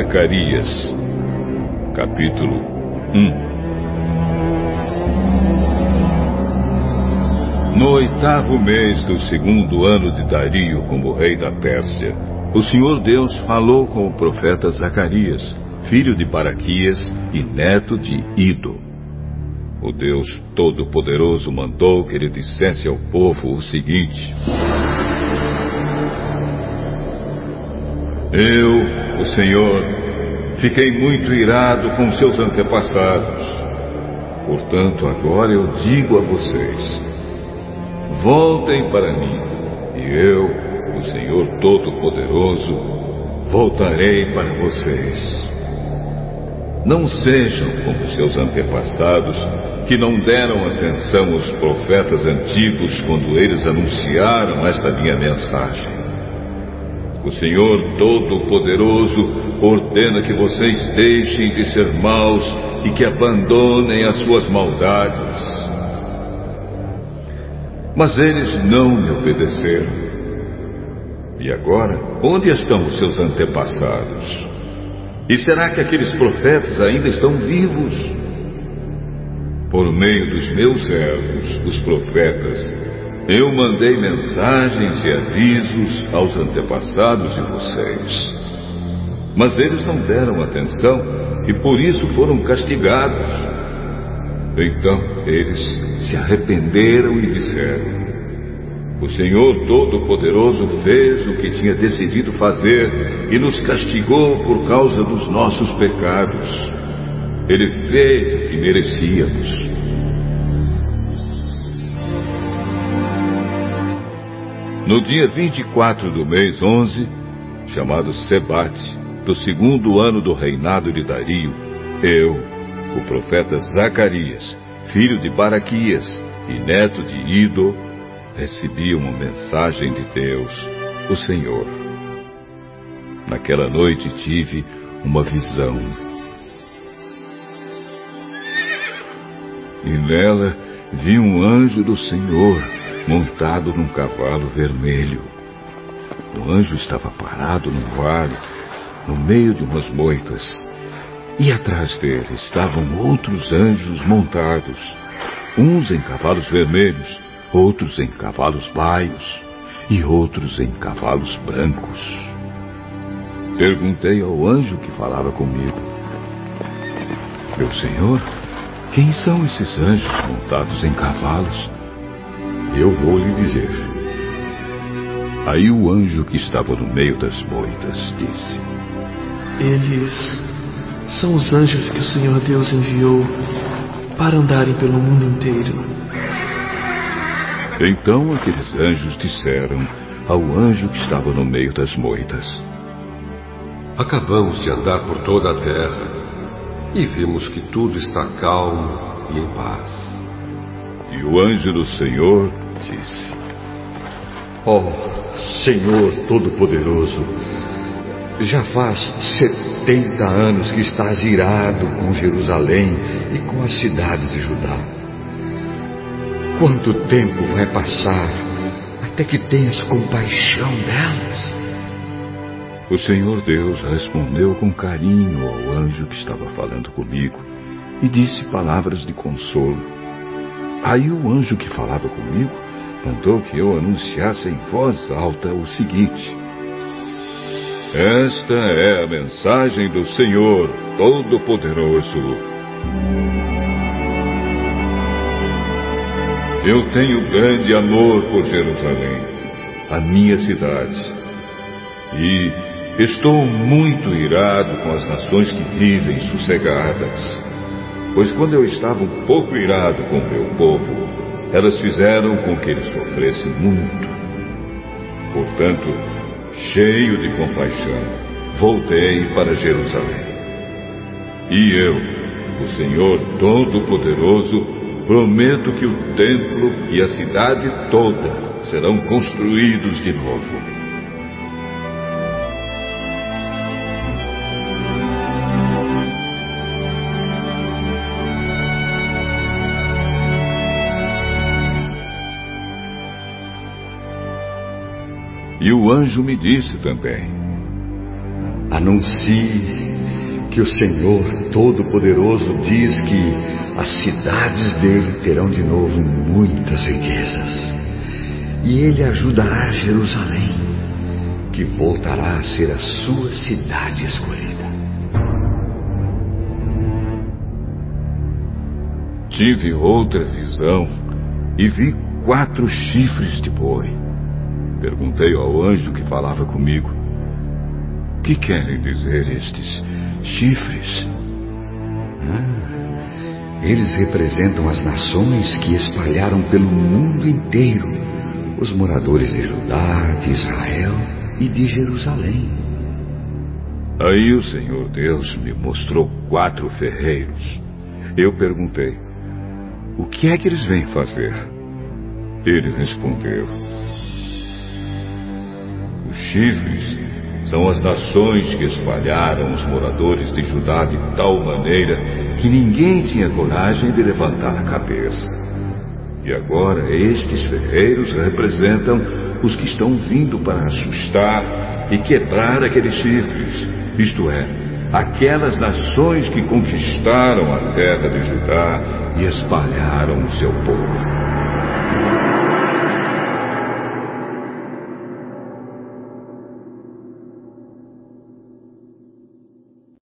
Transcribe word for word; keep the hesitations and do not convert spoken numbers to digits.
Zacarias, capítulo um. No oitavo mês do segundo ano de Dario como rei da Pérsia, o Senhor Deus falou com o profeta Zacarias, filho de Baraquias e neto de Ido. O Deus Todo-Poderoso mandou que ele dissesse ao povo o seguinte: Eu, o Senhor, fiquei muito irado com seus antepassados. Portanto, agora eu digo a vocês: voltem para mim, e eu, o Senhor Todo-Poderoso, voltarei para vocês. Não sejam como seus antepassados, que não deram atenção aos profetas antigos quando eles anunciaram esta minha mensagem. O Senhor Todo-Poderoso ordena que vocês deixem de ser maus e que abandonem as suas maldades. Mas eles não me obedeceram. E agora, onde estão os seus antepassados? E será que aqueles profetas ainda estão vivos? Por meio dos meus servos, os profetas, eu mandei mensagens e avisos aos antepassados de vocês. Mas eles não deram atenção e por isso foram castigados. Então eles se arrependeram e disseram: o Senhor Todo-Poderoso fez o que tinha decidido fazer e nos castigou por causa dos nossos pecados. Ele fez o que merecíamos. No dia vinte e quatro do mês onze, chamado Sebate, do segundo ano do reinado de Dario, eu, o profeta Zacarias, filho de Baraquias e neto de Ido, recebi uma mensagem de Deus, o Senhor. Naquela noite tive uma visão. E nela vi um anjo do Senhor montado num cavalo vermelho. O anjo estava parado num vale, no meio de umas moitas. E atrás dele estavam outros anjos montados, uns em cavalos vermelhos, outros em cavalos baios e outros em cavalos brancos. Perguntei ao anjo que falava comigo: meu senhor, quem são esses anjos montados em cavalos? Eu vou lhe dizer. Aí o anjo que estava no meio das moitas disse: eles são os anjos que o Senhor Deus enviou para andarem pelo mundo inteiro. Então aqueles anjos disseram ao anjo que estava no meio das moitas: acabamos de andar por toda a terra e vimos que tudo está calmo e em paz. E o anjo do Senhor disse: ó Senhor Todo-Poderoso, já faz setenta anos que estás irado com Jerusalém e com as cidades de Judá. Quanto tempo vai passar até que tenhas compaixão delas? O Senhor Deus respondeu com carinho ao anjo que estava falando comigo e disse palavras de consolo. Aí o anjo que falava comigo mandou que eu anunciasse em voz alta o seguinte: esta é a mensagem do Senhor Todo-Poderoso. Eu tenho grande amor por Jerusalém, a minha cidade, e estou muito irado com as nações que vivem sossegadas, pois quando eu estava um pouco irado com o meu povo, elas fizeram com que ele sofresse muito. Portanto, cheio de compaixão, voltei para Jerusalém. E eu, o Senhor Todo-Poderoso, prometo que o templo e a cidade toda serão construídos de novo. E o anjo me disse também: anuncie que o Senhor Todo-Poderoso diz que as cidades dele terão de novo muitas riquezas. E ele ajudará Jerusalém, que voltará a ser a sua cidade escolhida. Tive outra visão e vi quatro chifres de boi. Perguntei ao anjo que falava comigo: o que querem dizer estes chifres? Ah, eles representam as nações que espalharam pelo mundo inteiro, os moradores de Judá, de Israel e de Jerusalém. Aí o Senhor Deus me mostrou quatro ferreiros. Eu perguntei: o que é que eles vêm fazer? Ele respondeu: os chifres são as nações que espalharam os moradores de Judá de tal maneira que ninguém tinha coragem de levantar a cabeça. E agora estes ferreiros representam os que estão vindo para assustar e quebrar aqueles chifres, isto é, aquelas nações que conquistaram a terra de Judá e espalharam o seu povo.